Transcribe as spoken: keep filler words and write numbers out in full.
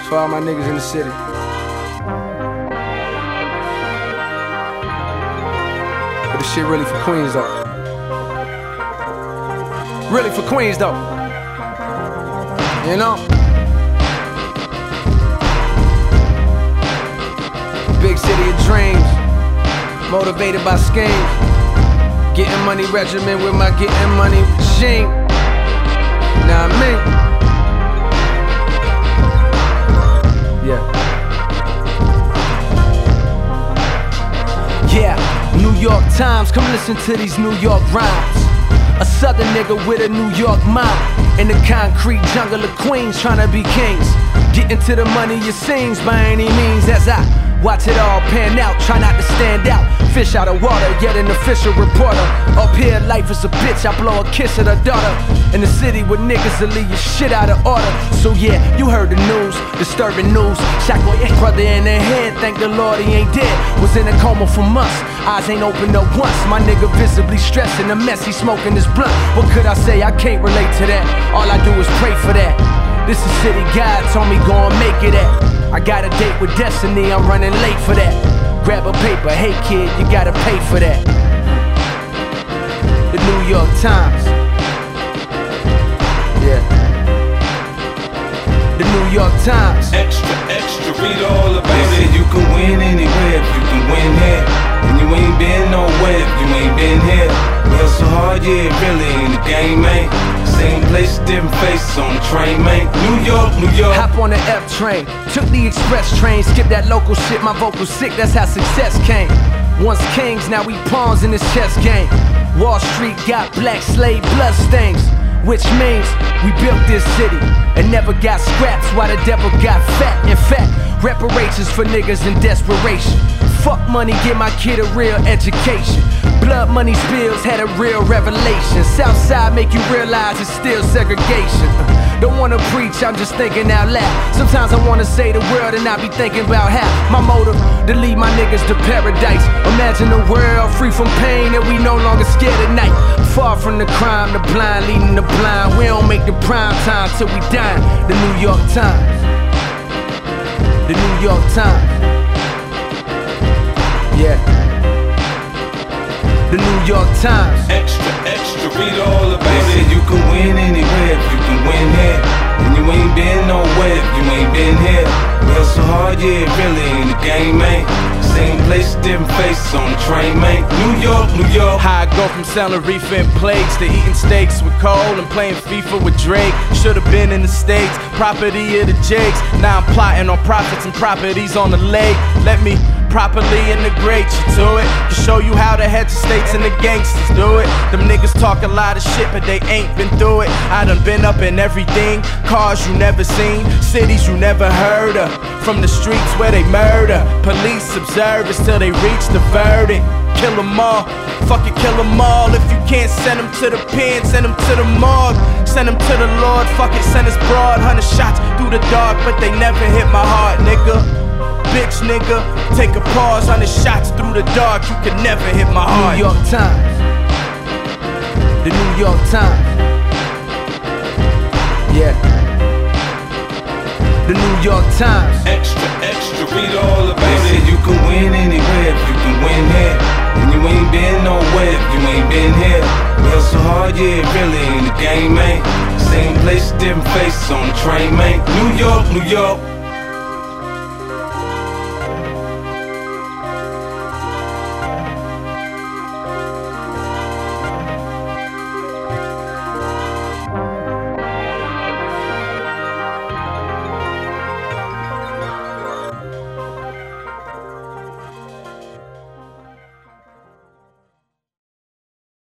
For all my niggas in the city. But this shit really for Queens though. Really for Queens though. You know? Big city of dreams, motivated by schemes. Getting money regimen with my getting money machine. Nah, I mean. Yeah. Yeah, New York Times, come listen to these New York rhymes. A southern nigga with a New York mind. In the concrete jungle of Queens, trying to be kings. Getting to the money it seems by any means as I watch it all pan out, try not to stand out. Fish out of water, yet an official reporter. Up here, life is a bitch, I blow a kiss at her daughter. In the city with niggas that leave your shit out of order. So yeah, you heard the news, disturbing news. Shot boy, brother in the head, thank the Lord he ain't dead. Was in a coma for months, eyes ain't opened up once. My nigga visibly stressing, the mess he smoking his blunt. What could I say, I can't relate to that. All I do is pray for that. This is city God told me go and make it at. I got a date with destiny, I'm running late for that. Grab a paper, hey kid, you gotta pay for that. The New York Times. Yeah. The New York Times. Extra, extra, read all about it. You can win anywhere if you can win here. And you ain't been nowhere if you ain't been here. We hustle hard, yeah, really in the game, man. Same place, different faces on the train, man. New York, New York. Hop on the F train, took the express train. Skip that local shit, my vocals sick, that's how success came. Once kings, now we pawns in this chess game. Wall Street got black slave blood stains, which means we built this city and never got scraps while the devil got fat. In fact, reparations for niggas in desperation. Fuck money, give my kid a real education. Blood money spills had a real revelation. Southside make you realize it's still segregation. Don't wanna preach, I'm just thinking out loud. Sometimes I wanna say the world and I be thinking about how my motive to lead my niggas to paradise. Imagine a world free from pain and we no longer scared at night. Far from the crime, the blind leading the blind. We don't make the prime time till we die. The New York Times. The New York Times. Yeah. The New York Times. Extra, extra, read all about it. You can win anywhere if you can win here. And you ain't been nowhere if you ain't been here. We hustle hard, yeah, really in the game, man. Same place, different faces on the train, man. New York, New York. How I go from selling reefer and plates to eating steaks with Cole and playing FIFA with Drake. Should've been in the States, property of the Jakes. Now I'm plotting on profits and properties on the lake. Let me properly integrate you to it, to show you how the heads of states and the gangsters do it. Them niggas talk a lot of shit, but they ain't been through it. I done been up in everything, cars you never seen, cities you never heard of. From the streets where they murder, police observe us till they reach the verdict. Kill them all, fuck it, kill them all. If you can't send them to the pen, send them to the morgue. Send them to the Lord, fuck it, send us broad. Hundred shots through the dark, but they never hit my heart, nigga. Bitch nigga, take a pause, hundred shots through the dark, you can never hit my heart. New York Times. The New York Times. Yeah. The New York Times. Extra, extra, read all about it. You can win anywhere if you can win here. And you ain't been nowhere if you ain't been here. We hustle hard, yeah, really in the game, man. Same place, different faces on the train, man. New York, New York.